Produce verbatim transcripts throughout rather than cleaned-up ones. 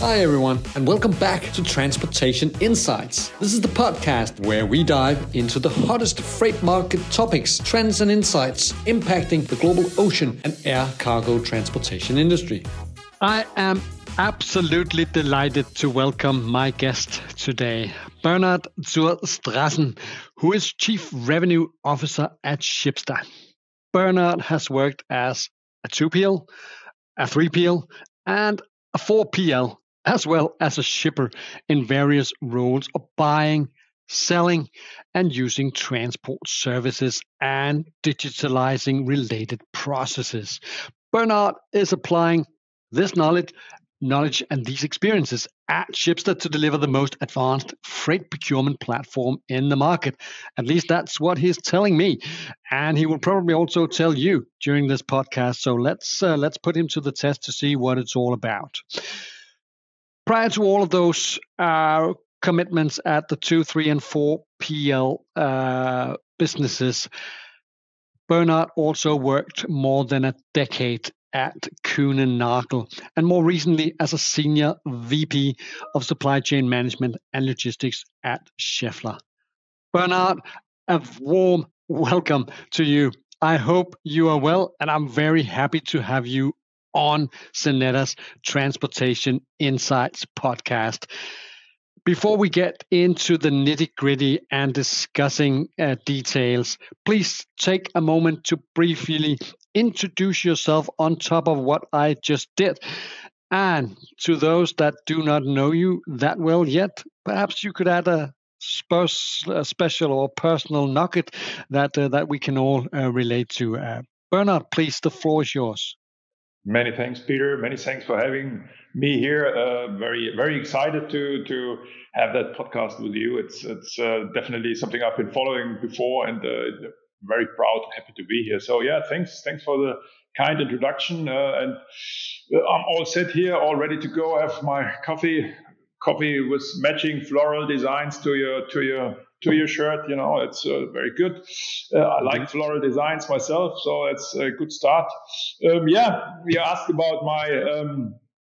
Hi everyone, and welcome back to Transportation Insights. This is the podcast where we dive into the hottest freight market topics, trends and insights impacting the global ocean and air cargo transportation industry. I am absolutely delighted to welcome my guest today, Bernard zur Strassen, who is Chief Revenue Officer at Shipsta. Bernard has worked as a two P L, a three P L, and a four P L, as well as a shipper in various roles of buying, selling, and using transport services and digitalizing related processes. Bernard is applying this knowledge, knowledge and these experiences at Shipsta to deliver the most advanced freight procurement platform in the market. At least that's what he's telling me, and he will probably also tell you during this podcast. So let's uh, let's put him to the test to see what it's all about. Prior to all of those uh, commitments at the two, three, and four P L uh, businesses, Bernard also worked more than a decade at Kuehne+Nagel, and more recently as a Senior V P of Supply Chain Management and Logistics at Schaeffler. Bernard, a warm welcome to you. I hope you are well, and I'm very happy to have you on Xeneta's Transportation Insights podcast. Before we get into the nitty-gritty and discussing uh, details, please take a moment to briefly introduce yourself on top of what I just did. And to those that do not know you that well yet, perhaps you could add a, spe- a special or personal nugget that uh, that we can all uh, relate to. Uh, Bernard, please, the floor is yours. Many thanks, Peter. Many thanks for having me here. Uh, very, very excited to to have that podcast with you. It's it's uh, definitely something I've been following before, and uh, very proud and happy to be here. So yeah, thanks, thanks for the kind introduction. Uh, and I'm all set here, all ready to go. I have my coffee, coffee with matching floral designs to your to your. to your shirt, you know, it's uh, very good. Uh, I like floral designs myself, so it's a good start. Um, yeah, you asked about my um,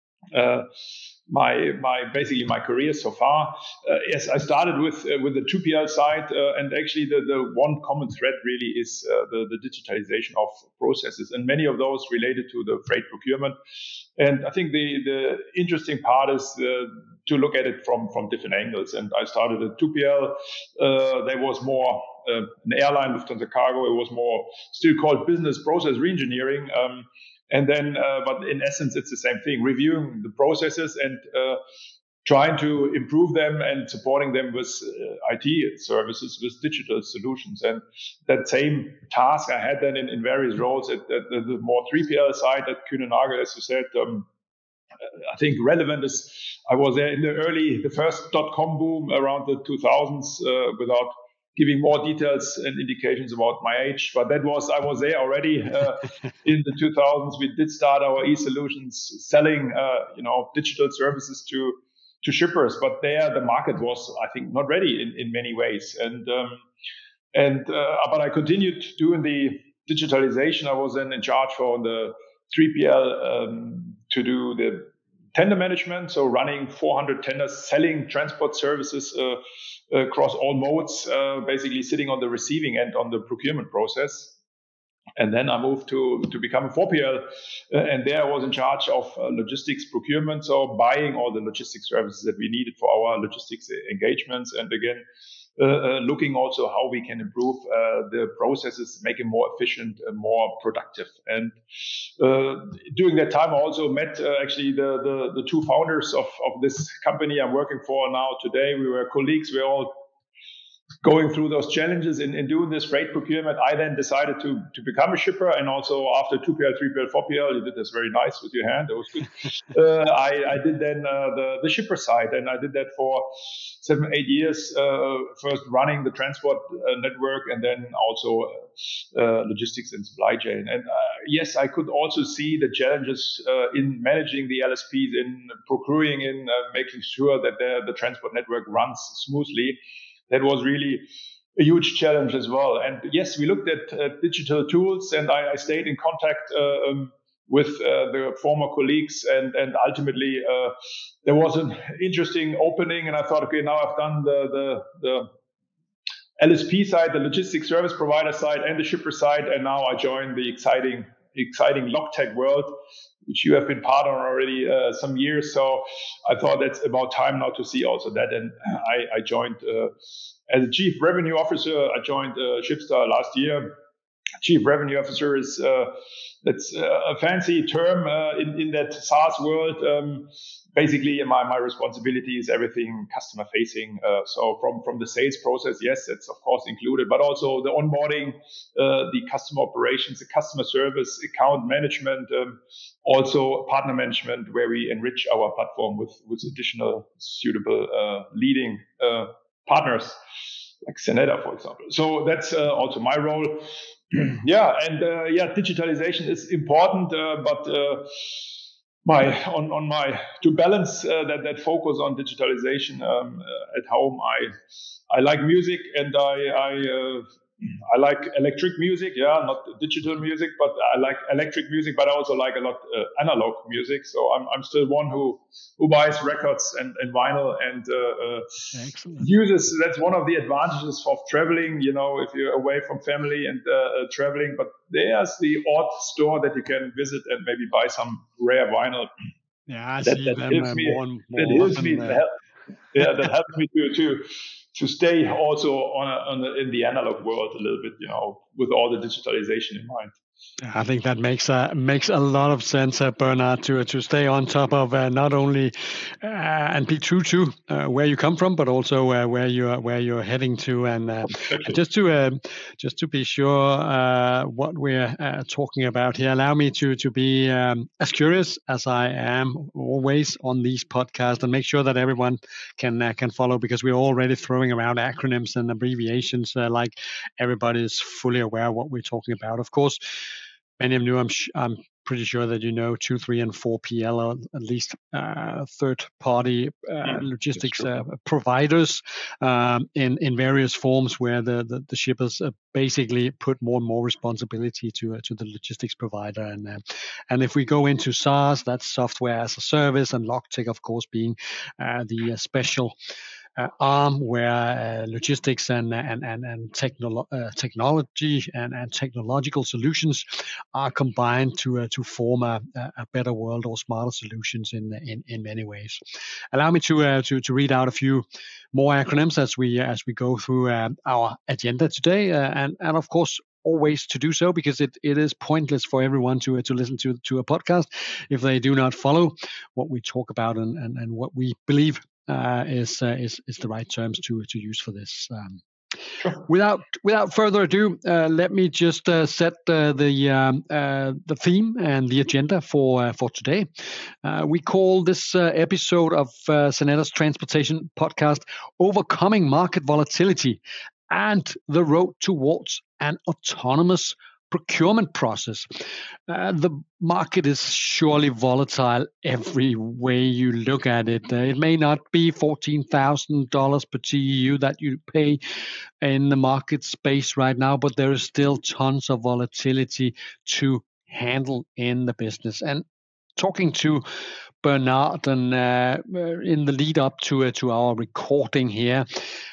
uh, my my basically my career so far. Uh, yes, I started with uh, with the two P L side, uh, and actually the, the one common thread really is uh, the the digitalization of processes, and many of those related to the freight procurement. And I think the the interesting part is uh, to look at it from from different angles. And I started at two P L. Uh, there was more uh, an airline, Lufthansa Cargo. It was more still called business process reengineering. Um, And then, uh, but in essence, it's the same thing, reviewing the processes and uh, trying to improve them and supporting them with uh, I T services, with digital solutions. And that same task I had then in, in various roles at, at the, the more three P L side at Kuehne+Nagel, as you said. Um, I think relevant is I was there in the early, the first dot-com boom around the two thousands, uh, without giving more details and indications about my age, but that was, I was there already uh, in the two thousands. We did start our e-solutions selling, uh, you know, digital services to, to shippers, but there the market was, I think, not ready in, in many ways. And, um, and, uh, but I continued doing the digitalization. I was then in charge for the three P L, um, to do the tender management. So running four hundred tenders, selling transport services, uh, across all modes, uh, basically sitting on the receiving end on the procurement process. And then I moved to, to become a four P L. Uh, and there I was in charge of uh, logistics procurement. So buying all the logistics services that we needed for our logistics engagements. And again, uh, uh, looking also how we can improve uh, the processes, make it more efficient and more productive. And uh, during that time, I also met uh, actually the, the, the two founders of, of this company I'm working for now today. We were colleagues. We were all going through those challenges in, in doing this freight procurement. I then decided to to become a shipper, and also after two P L, three P L, four P L, you did this very nice with your hand. It was good. uh, I, I did then uh, the, the shipper side, and I did that for seven, eight years, uh, first running the transport uh, network, and then also uh, logistics and supply chain. And uh, yes, I could also see the challenges uh, in managing the L S Ps, in procuring, in uh, making sure that the, the transport network runs smoothly. That was really a huge challenge as well. And yes, we looked at uh, digital tools, and I, I stayed in contact uh, um, with uh, the former colleagues, and and ultimately uh, there was an interesting opening, and I thought, okay, now I've done the the, the L S P side, the logistics service provider side, and the shipper side, and now I joined the exciting exciting LogTech world, which you have been part of already uh, some years. So I thought that's about time now to see also that. And I, I joined uh, as a chief revenue officer. I joined uh, Shipstar last year. Chief revenue officer is uh, that's a fancy term uh, in in that SaaS world. Um, basically, my my responsibility is everything customer facing. Uh, so from from the sales process, yes, it's of course included, but also the onboarding, uh, the customer operations, the customer service, account management, um, also partner management, where we enrich our platform with with additional suitable uh, leading uh, partners like Zeneta, for example. So that's uh, also my role. Yeah, and uh, yeah, digitalization is important, uh, but uh, my on on my to balance uh, that that focus on digitalization um, uh, at home, I I like music, and I I uh, I like electric music, yeah, not digital music, but I like electric music, but I also like a lot uh, analog music. So I'm I'm still one who who buys records and, and vinyl and uh, uh, uses. That's one of the advantages of traveling. You know, if you're away from family and uh, uh, traveling, but there's the odd store that you can visit and maybe buy some rare vinyl. Yeah, I that, see that them helps uh, me. more and more that helps often, me. uh, That help, yeah, that helps me to to. to stay also on, a, on a, in the analog world a little bit, you know, with all the digitalization in mind. I think that makes uh, makes a lot of sense, uh, Bernard, to to stay on top of uh, not only uh, and be true to uh, where you come from, but also uh, where you are where you're heading to, and uh, Exactly. just to uh, just to be sure uh, what we're uh, talking about here. Allow me to to be um, as curious as I am always on these podcasts, and make sure that everyone can uh, can follow, because we're already throwing around acronyms and abbreviations uh, like everybody is fully aware of what we're talking about. Of course, many of you, I'm, sh- I'm pretty sure that you know two, three, and four P L, or at least uh, third-party uh, Mm, logistics uh, providers um, in in various forms, where the the, the shippers uh, basically put more and more responsibility to uh, to the logistics provider. And uh, and if we go into SaaS, that's software as a service, and LogTech, of course, being uh, the uh, special uh, arm where uh, logistics and and and, and technolo- uh, technology and, and technological solutions are combined to uh, to form a, a better world, or smarter solutions in in, in many ways. Allow me to uh, to to read out a few more acronyms as we as we go through uh, our agenda today, uh, and and of course, always to do so, because it, it is pointless for everyone to to listen to to a podcast if they do not follow what we talk about and and, and what we believe uh, is, uh, is is the right terms to to use for this. Um, Sure. Without without further ado, uh, let me just uh, set uh, the um, uh, the theme and the agenda for uh, for today. Uh, we call this uh, episode of uh, Zeneta's Transportation Podcast "Overcoming Market Volatility and the Road Towards an Autonomous Procurement Process." Uh, the market is surely volatile every way you look at it. Uh, it may not be fourteen thousand dollars per T E U that you pay in the market space right now, but there is still tons of volatility to handle in the business. And talking to Bernard, and uh, in the lead up to uh, to our recording here,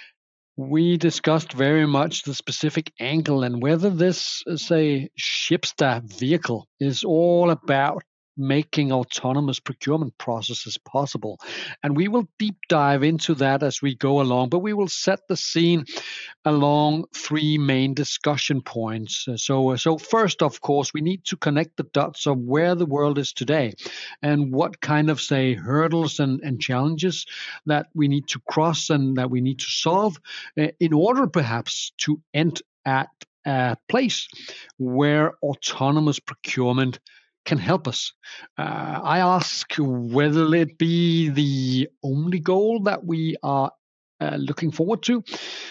we discussed very much the specific angle and whether this, say, Shipstar vehicle is all about making autonomous procurement processes possible. And we will deep dive into that as we go along, but we will set the scene along three main discussion points. So, so first, of course, we need to connect the dots of where the world is today and what kind of, say, hurdles and, and challenges that we need to cross and that we need to solve uh, in order perhaps to end at a place where autonomous procurement can help us. Uh, I ask whether it be the only goal that we are uh, looking forward to.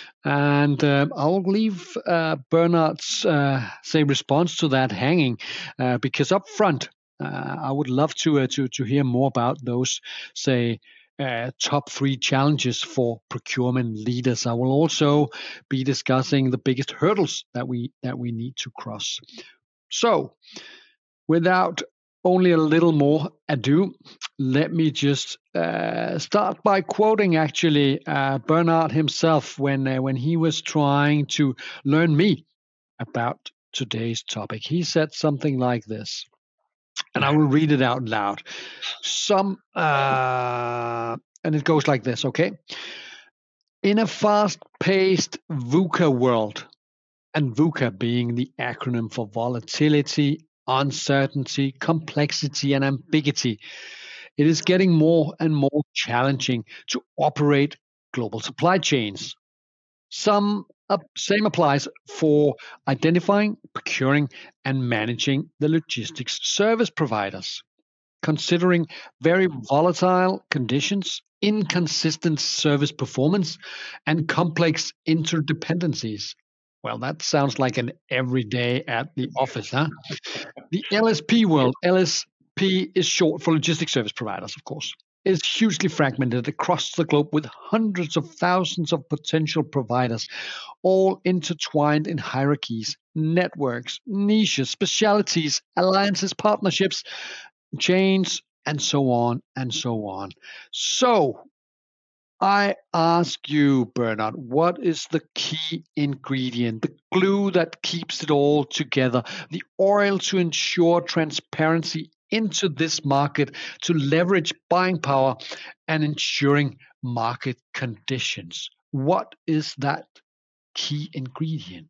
And uh, I'll leave uh, Bernard's uh, say response to that hanging, uh, because up front, uh, I would love to uh, to to hear more about those, say, uh, top three challenges for procurement leaders. I will also be discussing the biggest hurdles that we that we need to cross. So, without only a little more ado, let me just uh, start by quoting actually uh, Bernard himself when uh, when he was trying to learn me about today's topic. He said something like this, and I will read it out loud. Some uh, and it goes like this, okay? In a fast-paced VUCA world, and VUCA being the acronym for volatility, uncertainty, complexity, and ambiguity, it is getting more and more challenging to operate global supply chains. Some uh, same applies for identifying, procuring, and managing the logistics service providers. Considering very volatile conditions, inconsistent service performance, and complex interdependencies. Well, that sounds like an everyday at the office, huh? The L S P world, L S P is short for logistics service providers, of course, is hugely fragmented across the globe with hundreds of thousands of potential providers, all intertwined in hierarchies, networks, niches, specialities, alliances, partnerships, chains, and so on and so on. So, I ask you, Bernard, what is the key ingredient, the glue that keeps it all together, the oil to ensure transparency into this market, to leverage buying power and ensuring market conditions? What is that key ingredient?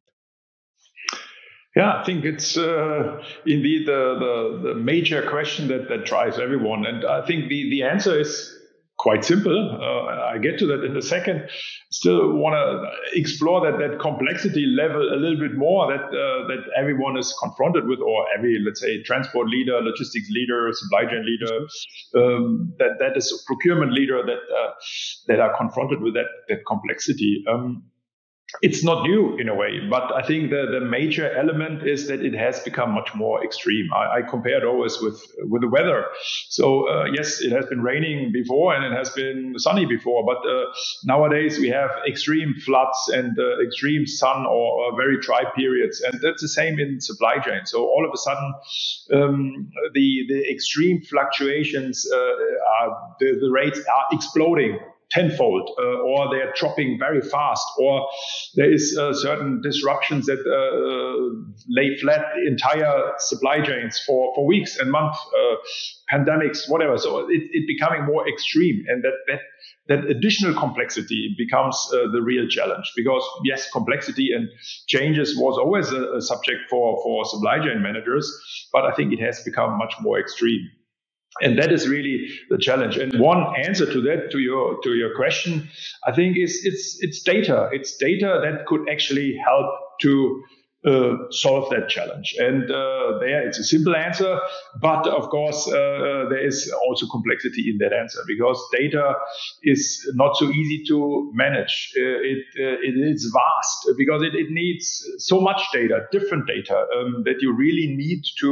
Yeah, I think it's uh, indeed the, the, the major question that, that drives everyone. And I think the, the answer is quite simple. Uh, I get to that in a second. Still want to explore that, that complexity level a little bit more that uh, that everyone is confronted with, or every, let's say, transport leader, logistics leader, supply chain leader, um, that, that is a procurement leader that uh, that are confronted with that, that complexity. Um, It's not new in a way, but I think the, the major element is that it has become much more extreme. I, I compare it always with with the weather. So uh, yes, it has been raining before and it has been sunny before, but uh, nowadays we have extreme floods and uh, extreme sun or, or very dry periods, and that's the same in supply chain. So all of a sudden, um, the the extreme fluctuations, uh, are, the, the rates are exploding tenfold, uh, or they're dropping very fast, or there is uh, certain disruptions that uh, lay flat entire supply chains for, for weeks and months, uh, pandemics, whatever. So it, it becoming more extreme, and that that that additional complexity becomes uh, the real challenge. Because yes, complexity and changes was always a, a subject for for supply chain managers, but I think it has become much more extreme. And that is really the challenge. And one answer to that, to your to your question, I think is it's it's data. It's data that could actually help to uh, solve that challenge. And uh, there, it's a simple answer, but of course uh, there is also complexity in that answer, because data is not so easy to manage. Uh, it uh, it is vast because it, it needs so much data, different data, um, that you really need to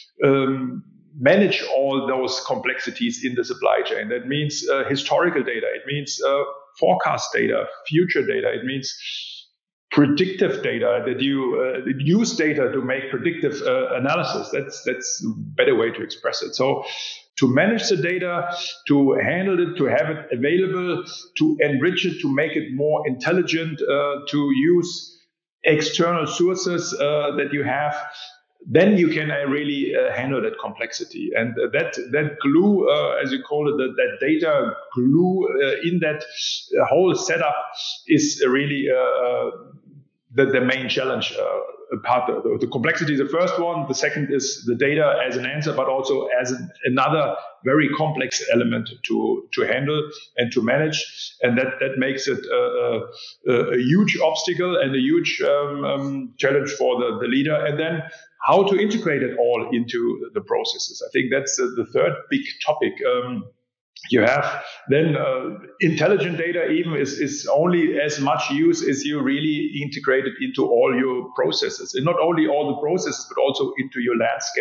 Um, manage all those complexities in the supply chain. That means uh, historical data. It means uh, forecast data, future data. It means predictive data, that you uh, use data to make predictive uh, analysis. That's that's a better way to express it. So to manage the data, to handle it, to have it available, to enrich it, to make it more intelligent, uh, to use external sources uh, that you have, then you can uh, really uh, handle that complexity. And uh, that that glue, uh, as you call it, that, that data glue uh, in that uh, whole setup is really uh, the, the main challenge. Uh, part of the, the complexity is the first one. The second is the data as an answer, but also as an, another very complex element to to handle and to manage. And that that makes it a, a, a huge obstacle and a huge um, um, challenge for the, the leader. And then how to integrate it all into the processes. I think that's the, the third big topic. Um, you have then uh, intelligent data even is, is only as much use as you really integrate it into all your processes. And not only all the processes, but also into your landscape,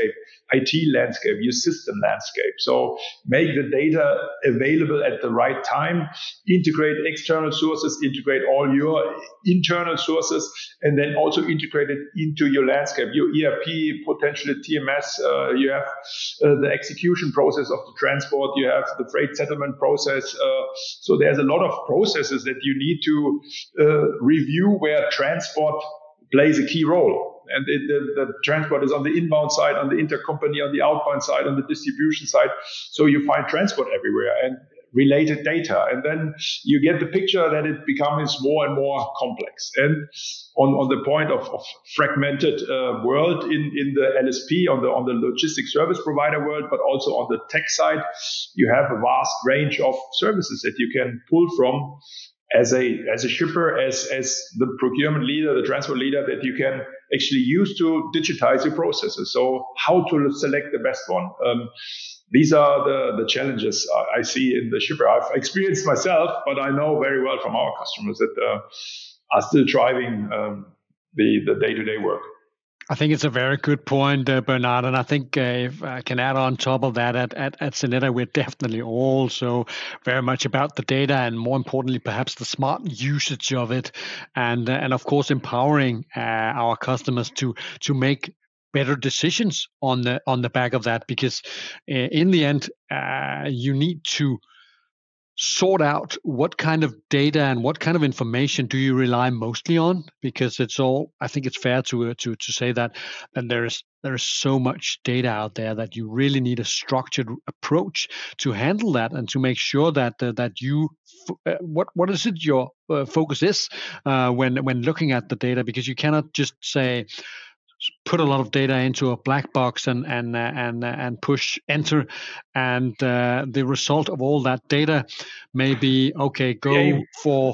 I T landscape, your system landscape. So make the data available at the right time, integrate external sources, integrate all your internal sources, and then also integrate it into your landscape, your E R P, potentially T M S. Uh, you have uh, the execution process of the transport. You have the freight settlement process. Uh, so there's a lot of processes that you need to uh, review where transport plays a key role. And it, the, the transport is on the inbound side, on the intercompany, on the outbound side, on the distribution side. So you find transport everywhere and related data. And then you get the picture that it becomes more and more complex. And on, on the point of, of fragmented uh, world in, in the L S P, on the, on the logistics service provider world, but also on the tech side, you have a vast range of services that you can pull from as a as a shipper, as as the procurement leader, the transport leader, that you can actually use to digitize your processes. So how to select the best one? Um, these are the, the challenges I see in the shipper. I've experienced myself, but I know very well from our customers that uh, are still driving um, the, the day-to-day work. I think it's a very good point, uh, Bernard. And I think uh, if I can add on top of that, at, at, at Xeneta, we're definitely also very much about the data and, more importantly, perhaps the smart usage of it. And, uh, and of course, empowering uh, our customers to to make better decisions on the on the back of that. Because uh, in the end, uh, you need to sort out what kind of data and what kind of information do you rely mostly on, because it's all, I think it's fair to uh, to to say that that there is there is so much data out there that you really need a structured approach to handle that and to make sure that uh, that you uh, what what is it your uh, focus is uh, when when looking at the data, because you cannot just say put a lot of data into a black box and and uh, and uh, and push enter, and uh, the result of all that data may be, okay, go yeah. for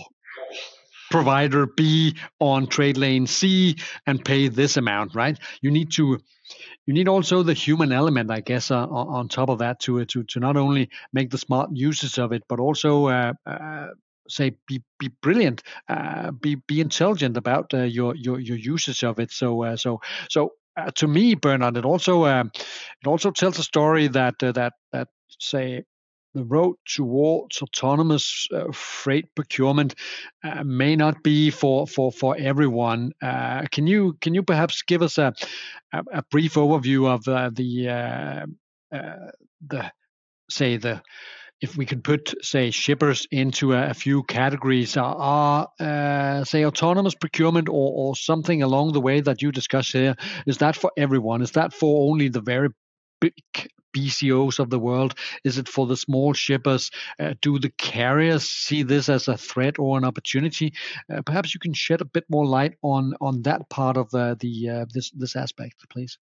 provider B on trade lane C and pay this amount, right? You need to you need also the human element, I guess, uh, on, on top of that to to to not only make the smart uses of it, but also uh, uh, say be be brilliant, uh, be be intelligent about uh, your your your usage of it. So uh, so so uh, to me, Bernard, it also uh, it also tells a story that uh, that that say the road towards autonomous uh, freight procurement uh, may not be for for for everyone. Uh, can you can you perhaps give us a a, a brief overview of uh, the uh, uh, the say the if we could put, say, shippers into a, a few categories, are, uh, say, autonomous procurement or, or something along the way that you discuss here, is that for everyone? Is that for only the very big B C Os of the world? Is it for the small shippers? Uh, do the carriers see this as a threat or an opportunity? Uh, perhaps you can shed a bit more light on on that part of uh, the uh, this this aspect, please.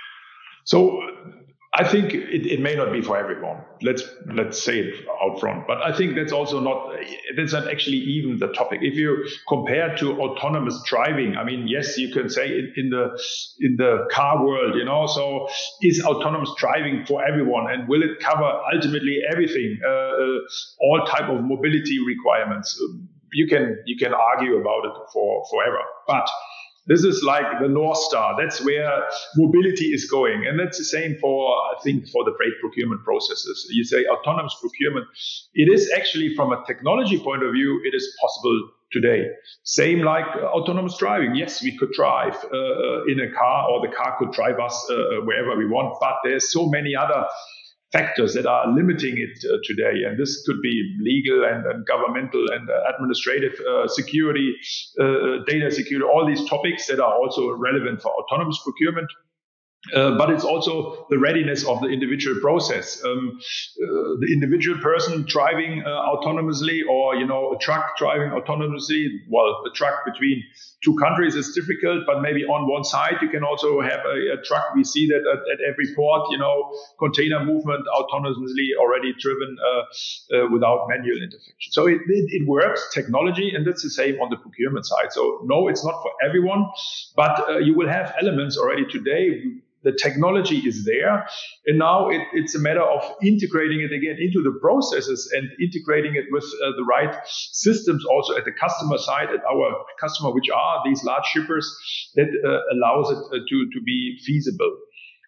So I think it, it may not be for everyone. Let's let's say it out front. But I think that's also not that's not actually even the topic. If you compare to autonomous driving, I mean, yes, you can say in, in the in the car world, you know. So is autonomous driving for everyone, and will it cover ultimately everything, uh, uh, all type of mobility requirements? You can you can argue about it for forever, but this is like the North Star. That's where mobility is going. And that's the same for, I think, for the freight procurement processes. You say autonomous procurement. It is actually, from a technology point of view, it is possible today. Same like uh, autonomous driving. Yes, we could drive uh, in a car, or the car could drive us uh, wherever we want. But there's so many other factors that are limiting it uh, today. And this could be legal and, and governmental and uh, administrative uh, security, uh, data security, all these topics that are also relevant for autonomous procurement. Uh, but it's also the readiness of the individual process. Um, uh, the individual person driving uh, autonomously, or, you know, a truck driving autonomously. Well, the truck between two countries is difficult, but maybe on one side you can also have a, a truck. We see that at, at every port, you know, container movement autonomously already driven uh, uh, without manual intervention. So it, it, it works, technology, and that's the same on the procurement side. So no, it's not for everyone, but uh, you will have elements already today. The technology is there, and now it, it's a matter of integrating it again into the processes and integrating it with uh, the right systems also at the customer side, at our customer, which are these large shippers, that uh, allows it uh, to, to be feasible.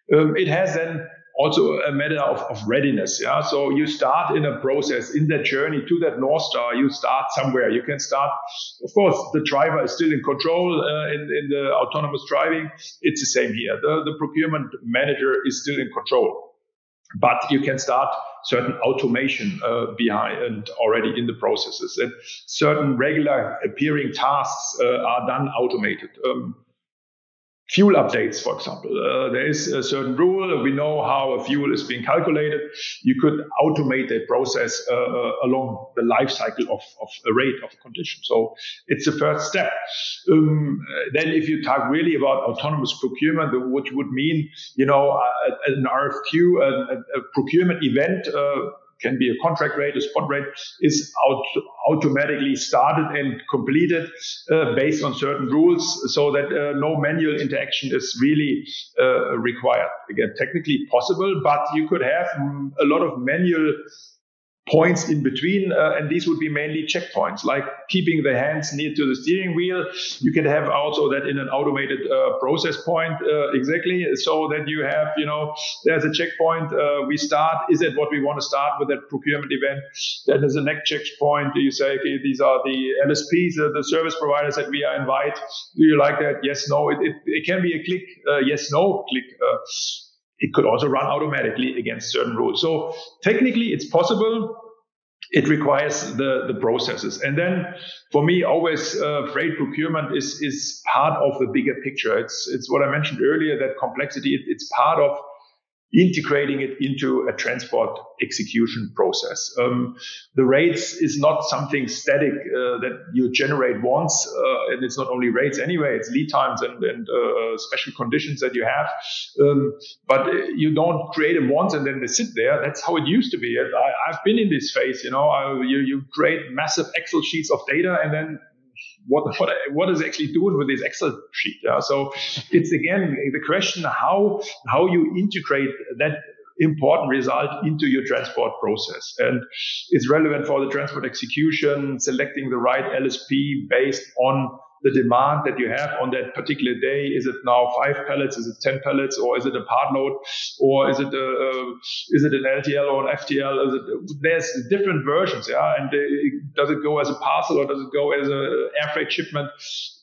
Um, it has then also a matter of, of readiness. Yeah. So you start in a process, in that journey to that North Star, you start somewhere. You can start, of course, the driver is still in control uh, in, in the autonomous driving. It's the same here. The, the procurement manager is still in control, but you can start certain automation uh, behind and already in the processes, and certain regular appearing tasks uh, are done automated. Um, Fuel updates, for example. Uh, there is a certain rule. We know how a fuel is being calculated. You could automate that process uh, uh, along the life cycle of, of a rate of a condition. So it's the first step. Um, then if you talk really about autonomous procurement, which would mean, you know, uh, an R F Q, a, a procurement event, uh, can be a contract rate, a spot rate, is out, automatically started and completed uh, based on certain rules, so that uh, no manual interaction is really uh, required. Again, technically possible, but you could have mm, a lot of manual points in between, uh, and these would be mainly checkpoints, like keeping the hands near to the steering wheel. You can have also that in an automated uh, process point, uh, exactly, so that you have, you know, there's a checkpoint, uh, we start, is it what we want to start with that procurement event? Then there's a next checkpoint, you say, okay, these are the L S Ps, uh, the service providers that we are invite. Do you like that? Yes, no. It, it, it can be a click, uh, yes, no, click. Uh, It could also run automatically against certain rules. So technically, it's possible. It requires the, the processes. And then for me, always uh, freight procurement is, is part of the bigger picture. It's, it's what I mentioned earlier, that complexity. It, it's part of integrating it into a transport execution process. Um, the rates is not something static uh, that you generate once, uh, and it's not only rates anyway, it's lead times and, and uh, special conditions that you have. Um, but you don't create them once and then they sit there. That's how it used to be. And I, I've been in this phase, you know, I, you, you create massive Excel sheets of data, and then What, what what is actually doing with this Excel sheet? Yeah? So it's again the question how how you integrate that important result into your transport process, and it's relevant for the transport execution, selecting the right L S P based on the demand that you have on that particular day. Is it now five pallets? Is it ten pallets? Or is it a part load? Or is it a, uh, is it an L T L or an F T L? Is it, there's different versions, yeah. And uh, does it go as a parcel or does it go as a air freight shipment?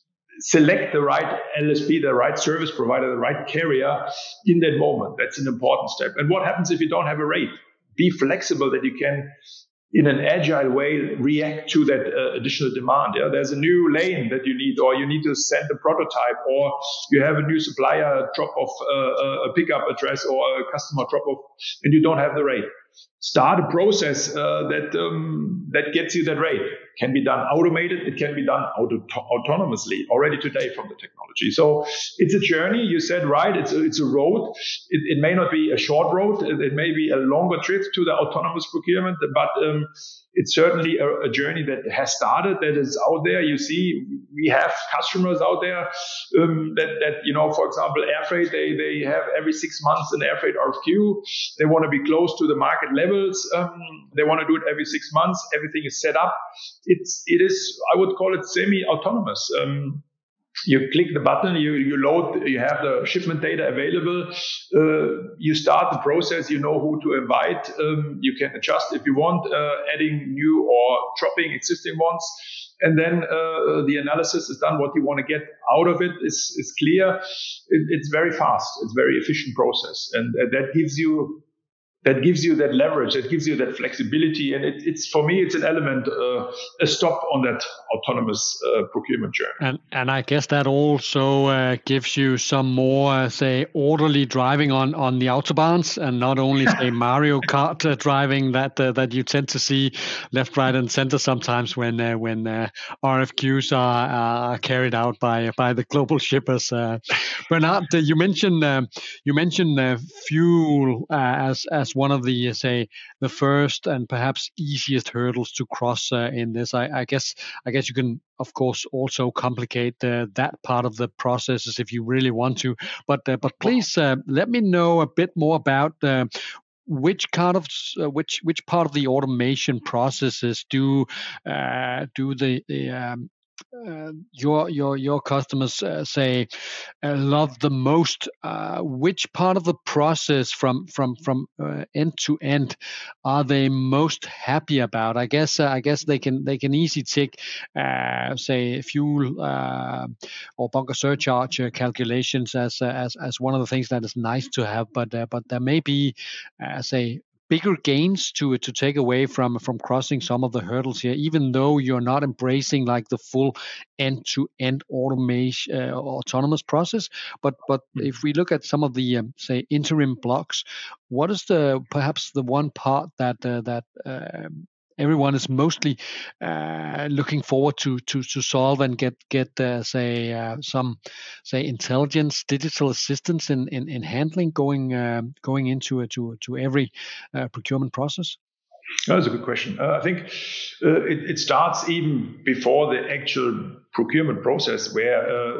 Select the right L S P, the right service provider, the right carrier in that moment. That's an important step. And what happens if you don't have a rate? Be flexible that you can, in an agile way, react to that uh, additional demand. Yeah? There's a new lane that you need, or you need to send a prototype, or you have a new supplier drop off uh, a pickup address or a customer drop off, and you don't have the rate. Start a process uh, that um, that gets you that rate. It can be done automated. It can be done auto- autonomously already today from the technology. So it's a journey. You said right. It's a, it's a road. It, it may not be a short road. It, it may be a longer trip to the autonomous procurement, but um, it's certainly a, a journey that has started. That is out there. You see, we have customers out there um, that that you know, for example, air freight. They they have every six months an air freight R F Q. They want to be close to the market levels. Um, they want to do it every six months. Everything is set up. It's, it is, I would call it semi-autonomous. Um, you click the button, you, you load, you have the shipment data available. Uh, you start the process, you know who to invite. Um, you can adjust if you want, uh, adding new or dropping existing ones. And then uh, the analysis is done. What you want to get out of it is, is clear. It, it's very fast. It's a very efficient process. And uh, that gives you That gives you that leverage, that gives you that flexibility. And it, it's, for me, it's an element, uh, a stop on that autonomous uh, procurement journey. And and I guess that also uh, gives you some more, uh, say, orderly driving on, on the autobahns, and not only, say, Mario Kart uh, driving that uh, that you tend to see left, right, and center sometimes when uh, when uh, R F Qs are, are carried out by by the global shippers. Uh, Bernard, uh, you mentioned uh, you mentioned uh, fuel uh, as as one of the, uh, say, the first and perhaps easiest hurdles to cross uh, in this. I, I guess I guess you can, of course, also complicate uh, that part of the processes if you really want to. But uh, but please uh, let me know a bit more about uh, which kind of uh, which which part of the automation processes do uh, do the, the um, uh, your your your customers uh, say uh, love the most? Uh, which part of the process from from from uh, end to end are they most happy about? I guess uh, I guess they can they can easily take uh, say fuel uh, or bunker surcharge uh, calculations as uh, as as one of the things that is nice to have, but uh, but there may be uh, say bigger gains to to take away from from crossing some of the hurdles here, even though you're not embracing like the full end-to-end automation uh, autonomous process. But but if we look at some of the um, say interim blocks, what is the perhaps the one part that uh, that um everyone is mostly uh, looking forward to to to solve and get get uh, say uh, some say intelligence digital assistance in in, in handling going um, going into uh, to to every uh, procurement process? That's a good question. Uh, I think uh, it, it starts even before the actual procurement process, where uh,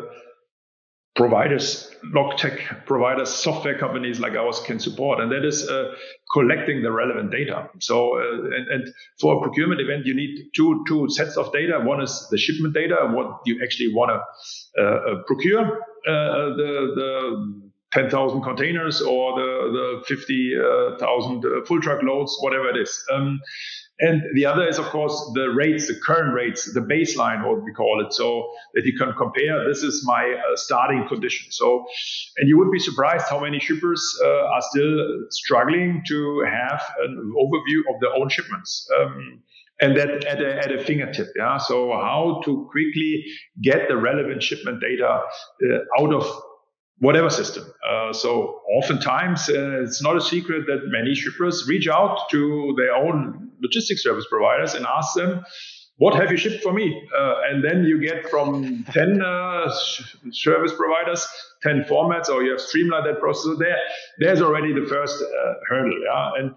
providers, log tech providers, software companies like ours can support, and that is uh, collecting the relevant data. So, uh, and, and for a procurement event, you need two two sets of data. One is the shipment data, what you actually want to uh, procure, uh, the the ten thousand containers or the the fifty thousand uh, full truck loads, whatever it is. Um, And the other is, of course, the rates, the current rates, the baseline, what we call it, so that you can compare. This is my uh, starting condition. So, and you would be surprised how many shippers uh, are still struggling to have an overview of their own shipments. Um, and that at a, at a fingertip. Yeah. So how to quickly get the relevant shipment data uh, out of whatever system. Uh, so oftentimes uh, it's not a secret that many shippers reach out to their own logistics service providers and ask them, what have you shipped for me? Uh, and then you get from ten uh, service providers, ten formats, or you have streamlined that process. So there, there's already the first uh, hurdle. Yeah? And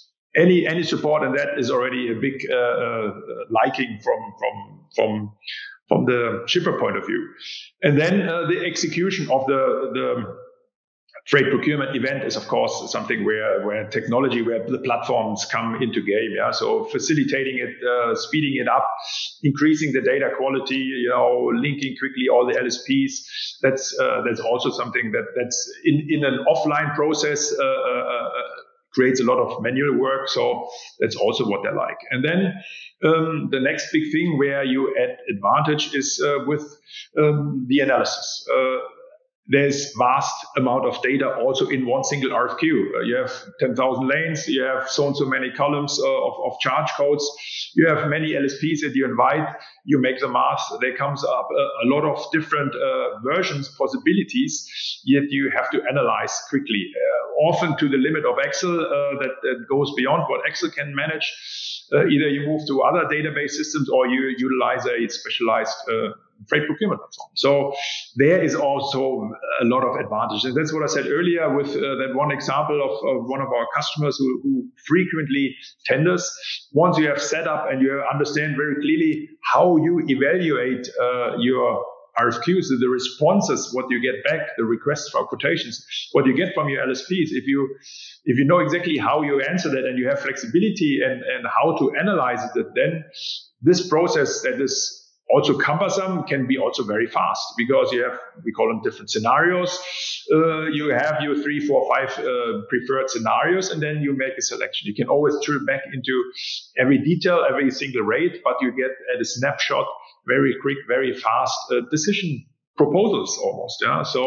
any any support in that is already a big uh, uh, liking from from from from the shipper point of view. And then uh, the execution of the, the freight procurement event is, of course, something where, where technology, where the platforms come into game. Yeah, so facilitating it, uh, speeding it up, increasing the data quality, you know, linking quickly all the L S Ps. That's uh, that's also something that that's in, in an offline process uh, uh, creates a lot of manual work. So that's also what they like. And then um, the next big thing where you add advantage is uh, with um, the analysis. Uh, There's vast amount of data also in one single R F Q. Uh, you have ten thousand lanes, you have so and so many columns uh, of, of charge codes, you have many L S Ps that you invite, you make the math, there comes up a, a lot of different uh, versions, possibilities, yet you have to analyze quickly, uh, often to the limit of Excel uh, that, that goes beyond what Excel can manage. Uh, either you move to other database systems or you utilize a specialized uh, freight procurement platform. So there is also a lot of advantages. And that's what I said earlier with uh, that one example of, of one of our customers who, who frequently tenders. Once you have set up and you understand very clearly how you evaluate uh, your R F Qs, the responses, what you get back, the requests for quotations, what you get from your L S Ps, if you if you know exactly how you answer that and you have flexibility and, and how to analyze it, then this process that is also cumbersome can be also very fast, because you have, we call them different scenarios. Uh, you have your three, four, five uh, preferred scenarios, and then you make a selection. You can always turn back into every detail, every single rate, but you get at a snapshot very quick, very fast uh, decision proposals almost. Yeah. So,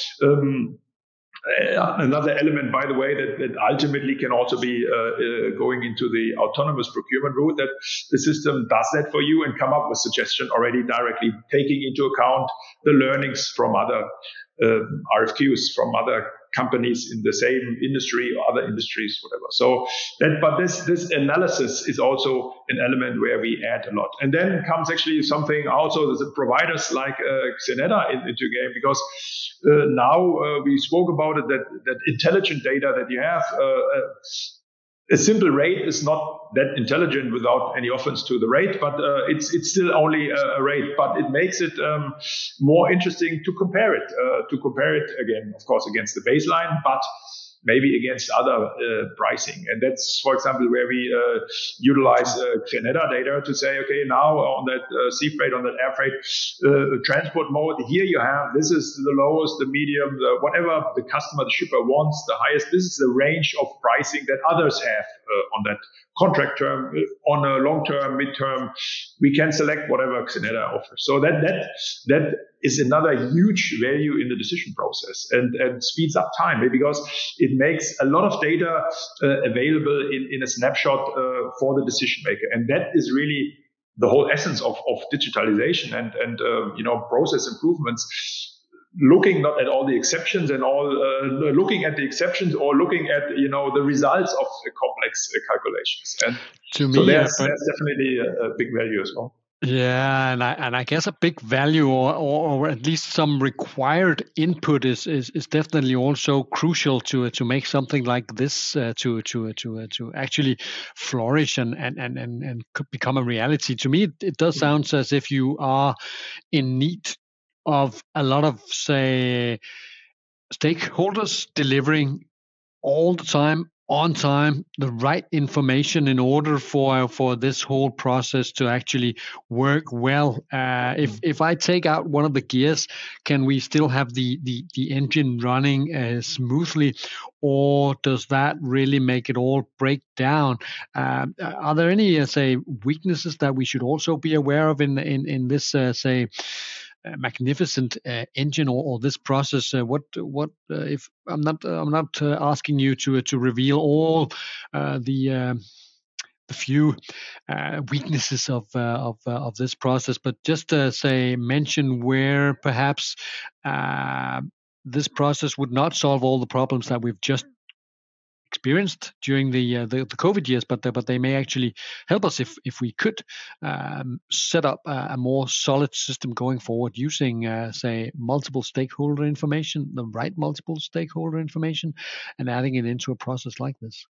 um, Uh, another element, by the way, that, that ultimately can also be uh, uh, going into the autonomous procurement route, that the system does that for you and come up with suggestion already directly, taking into account the learnings from other uh, R F Qs, from other companies in the same industry or other industries, whatever. So that, but this this analysis is also an element where we add a lot. And then comes actually something also the providers like uh, Xeneta in, into game, because uh, now uh, we spoke about it, that that intelligent data that you have. Uh, uh, A simple rate is not that intelligent, without any offense to the rate, but uh, it's it's still only a, a rate. But it makes it um, more interesting to compare it, uh, to compare it again, of course, against the baseline. But maybe against other uh, pricing. And that's, for example, where we uh, utilize uh, Xeneta data to say, okay, now on that uh, sea freight, on that air freight uh, transport mode, here you have, this is the lowest, the medium, the whatever the customer, the shipper wants, the highest. This is the range of pricing that others have uh, on that contract term. On a long term, mid term, we can select whatever Xeneta offers. So that that that is another huge value in the decision process, and, and speeds up time, because it makes a lot of data uh, available in, in a snapshot uh, for the decision maker. And that is really the whole essence of, of digitalization and, and uh, you know, process improvements. Looking not at all the exceptions and all, uh, looking at the exceptions or looking at, you know, the results of the complex uh, calculations. And to me, so there's, uh, there's definitely a, a big value as well. Yeah, and I and I guess a big value, or, or, or at least some required input, is is, is definitely also crucial to to make something like this uh, to to to uh, to actually flourish and and and and, and could become a reality. To me, it, it does sound as if you are in need of a lot of, say, stakeholders delivering all the time, on time, the right information in order for for this whole process to actually work well. Uh, if if I take out one of the gears, can we still have the the, the engine running uh, smoothly, or does that really make it all break down? Um, are there any uh, say weaknesses that we should also be aware of in in in this uh, say? Uh, magnificent uh, engine or, or this process? Uh, what what uh, if I'm not uh, I'm not uh, asking you to uh, to reveal all uh, the uh, the few uh, weaknesses of uh, of uh, of this process, but just uh, say mention where perhaps uh, this process would not solve all the problems that we've just experienced during the, uh, the the COVID years, but uh, but they may actually help us if if we could um, set up a, a more solid system going forward, using uh, say multiple stakeholder information, the right multiple stakeholder information, and adding it into a process like this.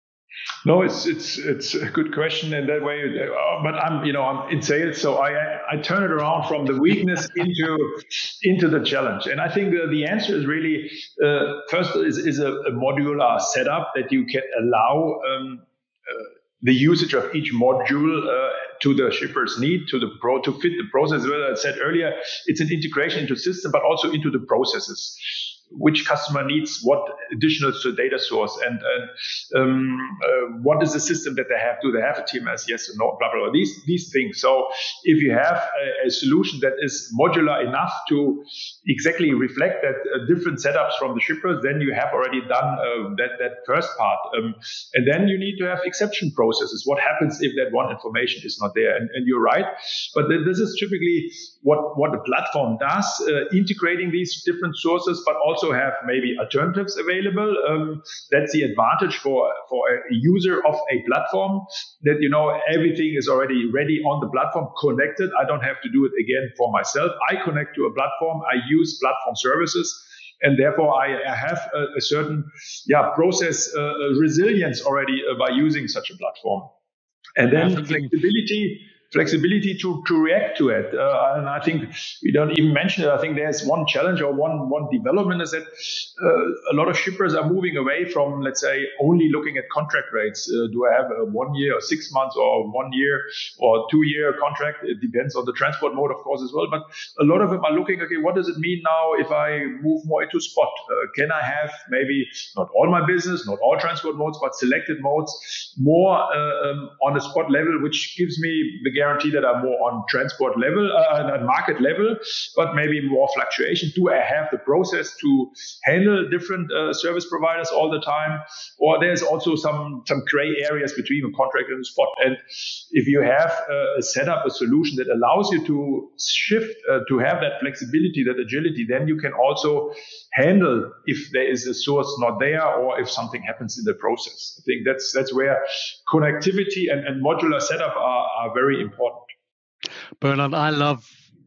No, it's it's it's a good question in that way. But I'm, you know, I'm in sales, so I I turn it around from the weakness into into the challenge. And I think the, the answer is really uh, first is is a, a modular setup that you can allow um, uh, the usage of each module uh, to the shipper's need, to the pro to fit the process. As I said earlier, it's an integration into system, but also into the processes. Which customer needs what additional data source, and, and um, uh, what is the system that they have? Do they have a T M S? Yes or no? Blah, blah, blah. These, these things. So if you have a, a solution that is modular enough to exactly reflect that uh, different setups from the shippers, then you have already done uh, that, that first part. Um, and then you need to have exception processes. What happens if that one information is not there? And, and you're right. But th- this is typically what, what the platform does, uh, integrating these different sources, but also have maybe alternatives available. Um, that's the advantage for, for a user of a platform, that, you know, everything is already ready on the platform, connected. I don't have to do it again for myself. I connect to a platform. I use platform services. And therefore, I have a, a certain yeah, process uh, resilience already uh, by using such a platform. And then flexibility. Flexibility to, to react to it. Uh, and I think we don't even mention it. I think there's one challenge or one, one development is that uh, a lot of shippers are moving away from, let's say, only looking at contract rates. Uh, do I have a one year or six months or one year or two year contract? It depends on the transport mode, of course, as well. But a lot of them are looking, okay, what does it mean now if I move more into spot? Uh, can I have maybe not all my business, not all transport modes, but selected modes more uh, um, on a spot level, which gives me the guarantee that I'm more on transport level, uh, at market level, but maybe more fluctuation. Do I have the process to handle different uh, service providers all the time? Or there's also some, some gray areas between a contract and a spot. And if you have uh, a setup, a solution that allows you to shift, uh, to have that flexibility, that agility, then you can also handle if there is a source not there or if something happens in the process. I think that's that's where connectivity and, and modular setup are, are very important. Bernard, I love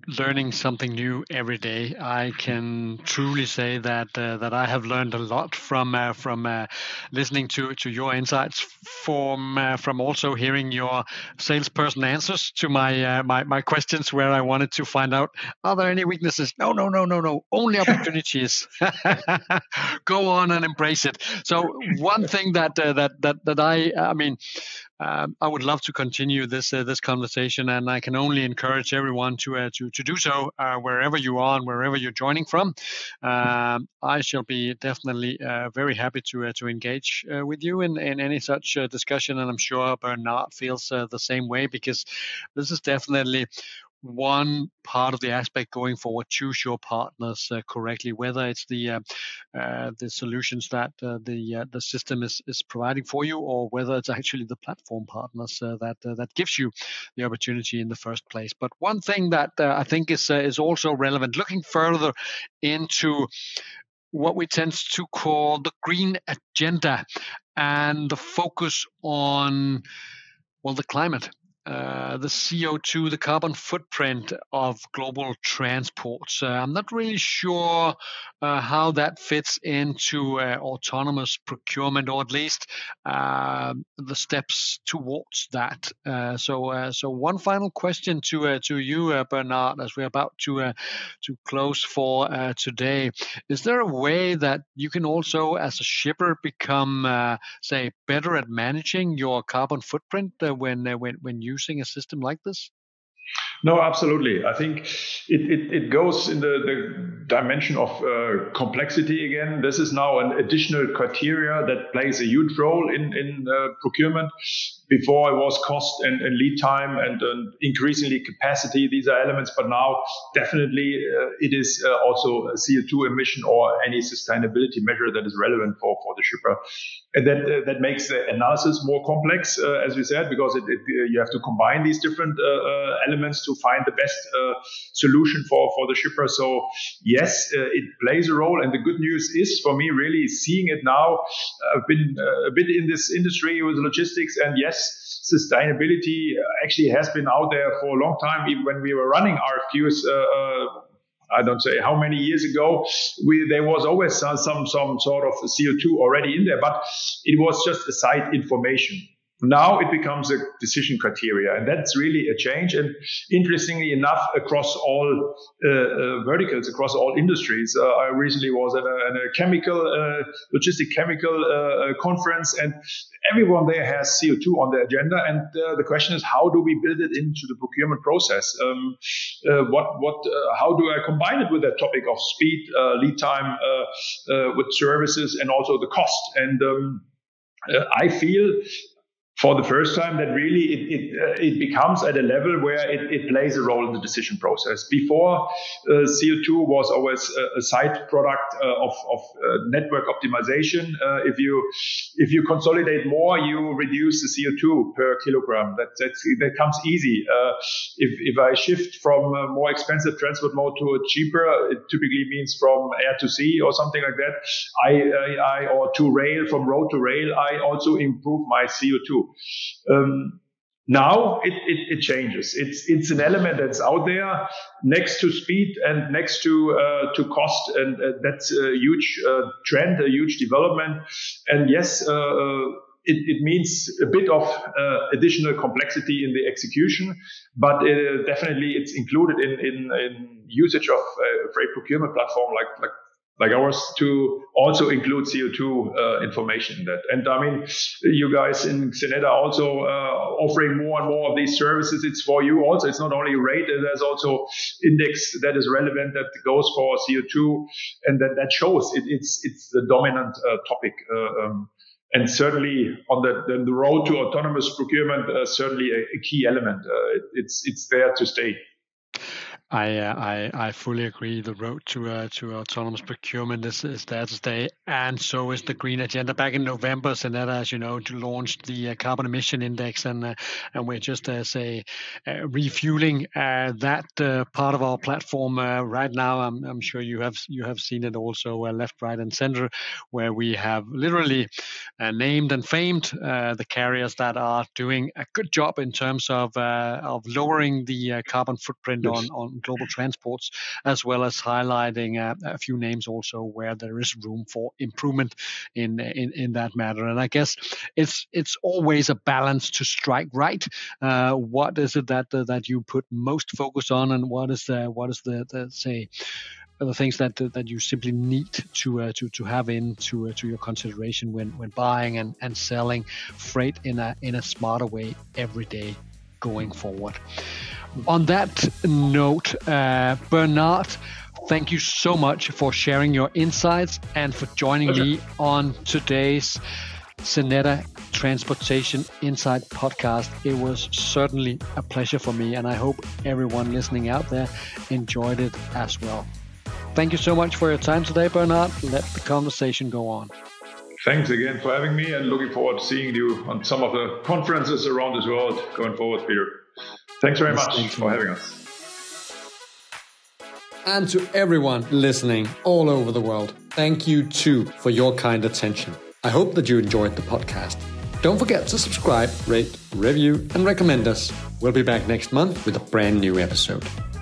learning something new every day. I can truly say that uh, that I have learned a lot from uh, from uh, listening to to your insights, from uh, from also hearing your salesperson answers to my uh, my my questions where I wanted to find out, are there any weaknesses? No, no, no, no, no. Only opportunities. Go on and embrace it. So one thing that uh, that that that I I mean. Um, I would love to continue this uh, this conversation, and I can only encourage everyone to uh, to to do so uh, wherever you are and wherever you're joining from. Um, I shall be definitely uh, very happy to uh, to engage uh, with you in, in any such uh, discussion, and I'm sure Bernard feels uh, the same way, because this is definitely one part of the aspect going forward. Choose your partners uh, correctly, whether it's the uh, uh, the solutions that uh, the uh, the system is, is providing for you, or whether it's actually the platform partners uh, that uh, that gives you the opportunity in the first place. But one thing that uh, I think is uh, is also relevant, looking further into what we tend to call the green agenda and the focus on, well, the climate. Uh, the C O two, the carbon footprint of global transports. Uh, I'm not really sure uh, how that fits into uh, autonomous procurement, or at least uh, the steps towards that. Uh, so, uh, so one final question to uh, to you, uh, Bernard, as we're about to uh, to close for uh, today. Is there a way that you can also, as a shipper, become, uh, say, better at managing your carbon footprint uh, when uh, when when you using a system like this? No, absolutely. I think it, it, it goes in the, the dimension of uh, complexity again. This is now an additional criteria that plays a huge role in, in uh, procurement. Before it was cost and, and lead time and uh, increasingly capacity. These are elements, but now definitely uh, it is uh, also a C O two emission or any sustainability measure that is relevant for, for the shipper. And that uh, that makes the analysis more complex, uh, as we said, because it, it, uh, you have to combine these different uh, uh, elements to find the best uh, solution for, for the shipper. So yes, uh, it plays a role. And the good news is, for me, really seeing it now. I've been uh, a bit in this industry with logistics, and yes, sustainability actually has been out there for a long time. Even when we were running R F Qs, uh, uh, I don't say how many years ago, we, there was always some, some some sort of C O two already in there, but it was just a side information. Now it becomes a decision criteria, and that's really a change. And interestingly enough, across all uh, uh, verticals, across all industries, uh, I recently was at a, at a chemical, uh, logistic chemical uh, conference, and everyone there has C O two on their agenda. And uh, the question is, how do we build it into the procurement process? Um, uh, what, what, uh, how do I combine it with that topic of speed, uh, lead time, uh, uh, with services, and also the cost? And um, uh, I feel, for the first time, that really it it, uh, it becomes at a level where it, it plays a role in the decision process. Before, uh, C O two was always a, a side product uh, of, of uh, network optimization. Uh, if you if you consolidate more, you reduce the C O two per kilogram. That that's, that comes easy. Uh, if if I shift from a more expensive transport mode to a cheaper, it typically means from air to sea or something like that. I, I, I or to rail, from road to rail, I also improve my C O two. Um, now it, it, it changes. It's it's an element that's out there next to speed and next to uh, to cost, and uh, that's a huge uh, trend, a huge development. And yes, uh, it, it means a bit of uh, additional complexity in the execution, but uh, definitely it's included in in, in usage of a freight procurement platform like like. like ours, to also include C O two uh, information in that. And I mean, you guys in Xeneta are also uh, offering more and more of these services. It's for you also. It's not only rate, there's also index that is relevant that goes for C O two, and that, that shows it, it's it's the dominant uh, topic. Uh, um, and certainly on the, the, the road to autonomous procurement, uh, certainly a, a key element. Uh, it, it's it's there to stay. I, uh, I I fully agree. The road to uh, to autonomous procurement is, is there to stay, and so is the green agenda. Back in November, Xeneta, as you know, launched the uh, carbon emission index, and uh, and we're just uh, say uh, refueling uh, that uh, part of our platform uh, right now. I'm I'm sure you have you have seen it also uh, left, right, and center, where we have literally uh, named and famed uh, the carriers that are doing a good job in terms of uh, of lowering the uh, carbon footprint yes. on on global transports, as well as highlighting uh, a few names also where there is room for improvement in, in in that matter. And I guess it's it's always a balance to strike right. Uh, what is it that uh, that you put most focus on, and what is the what is the, the say the things that that you simply need to uh, to to have into uh, to your consideration when when buying and, and selling freight in a in a smarter way every day going forward. On that note, uh, Bernard, thank you so much for sharing your insights and for joining Pleasure. me on today's Xeneta Transportation Insight podcast. It was certainly a pleasure for me, and I hope everyone listening out there enjoyed it as well. Thank you so much for your time today, Bernard. Let the conversation go on. Thanks again for having me, and looking forward to seeing you on some of the conferences around this world going forward, Peter. Thanks very much Thanks for having us. And to everyone listening all over the world, thank you too for your kind attention. I hope that you enjoyed the podcast. Don't forget to subscribe, rate, review, and recommend us. We'll be back next month with a brand new episode.